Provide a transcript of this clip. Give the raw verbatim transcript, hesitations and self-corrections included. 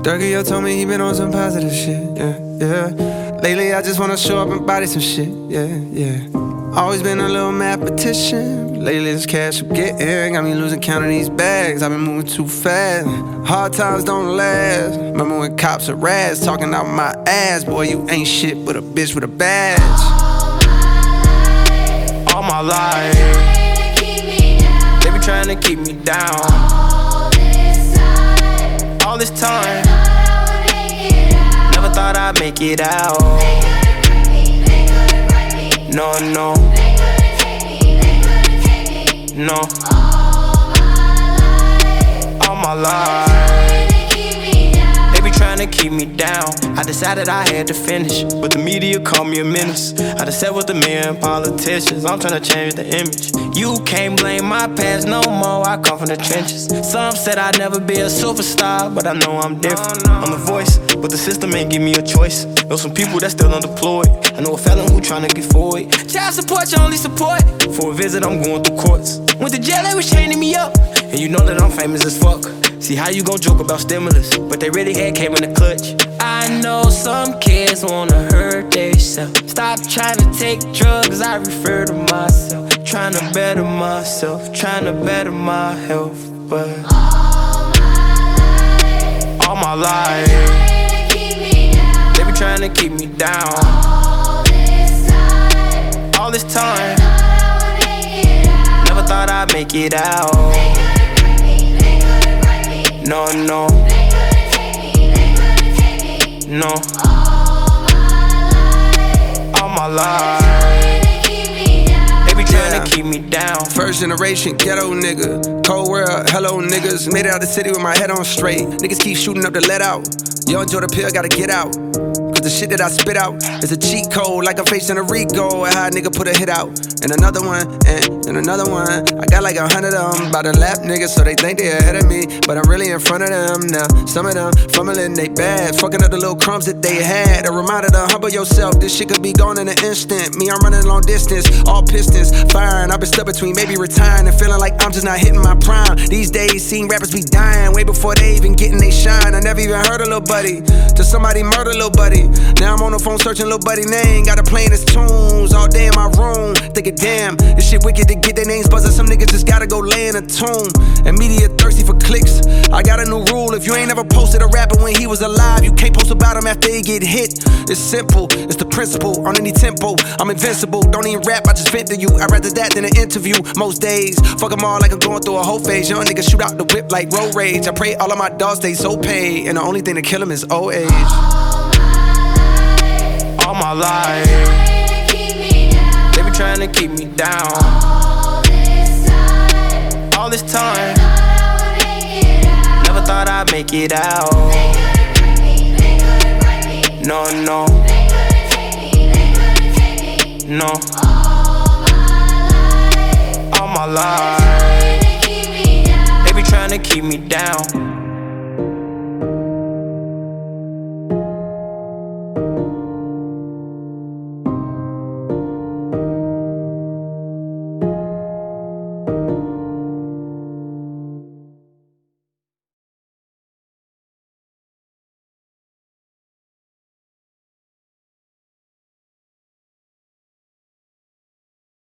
Durkio told me he been on some positive shit, yeah, yeah. Lately I just wanna show up and body some shit, yeah, yeah. Always been a little mathematician, but lately this cash I'm getting got me losing count of these bags. I've been moving too fast, hard times don't last. Remember when cops are rats talking out my ass? Boy, you ain't shit but a bitch with a badge. All my life, they be trying to keep me down. All this time, never thought I'd make it out. No, no, no. All my life, they be trying to keep me down. I decided I had to finish, but the media called me a menace. I just sat with the men politicians, I'm trying to change the image. You can't blame my past no more, I come from the trenches. Some said I'd never be a superstar, but I know I'm different. I'm the voice, but the system ain't give me a choice. Know some people that still unemployed. I know a felon who tryna get forward. Child support, your only support. For a visit, I'm going through courts. Went to jail, they was chaining me up. And you know that I'm famous as fuck. See how you gon' joke about stimulus, but they really had came in the clutch. I know some kids wanna hurt themselves. Stop trying to take drugs, I refer to myself. Trying to better myself, trying to better my health. But all my life, they be trying to keep me down. All this time, never thought I'd make it out. No, no, no. All my life, they be trying to keep me down. First generation ghetto nigga, cold world, hello niggas. Made it out the city with my head on straight. Niggas keep shooting up the let out. Yo, enjoy the pill, gotta get out. Cause the shit that I spit out is a cheat code, like I'm facing a Rico. And how a nigga put a hit out, and another one, and, and another one. I got like a hundred of them by the lap niggas, so they think they ahead of me, but I'm really in front of them now. Some of them fumbling they bad, fucking up the little crumbs that they had. A reminder to humble yourself, this shit could be gone in an instant. Me, I'm running long distance, all pistons firing. I've been stuck between maybe retiring and feeling like I'm just not hitting my prime. These days, seeing rappers be dying way before they even getting they shine. I never even heard a little buddy till somebody murder little buddy. Now I'm on the phone searching little buddy name, got her playing his tunes all day in my room. Thinking, damn, this shit wicked to get their names buzzing. Some niggas just gotta go lay in a tomb. And media thirsty for clicks. I got a new rule: if you ain't ever posted a rapper when he was alive, you can't post about him after he get hit. It's simple, it's the principle. On any tempo, I'm invincible. Don't even rap, I just vent to you. I'd rather that than an interview. Most days, fuck them all like I'm going through a whole phase. Young niggas shoot out the whip like road rage. I pray all of my dogs stay so paid, and the only thing to kill them is old age. All my life, they be trying to keep me down. All this time, never thought I'd make it out. No, no, no. All my life, they be trying to keep me down.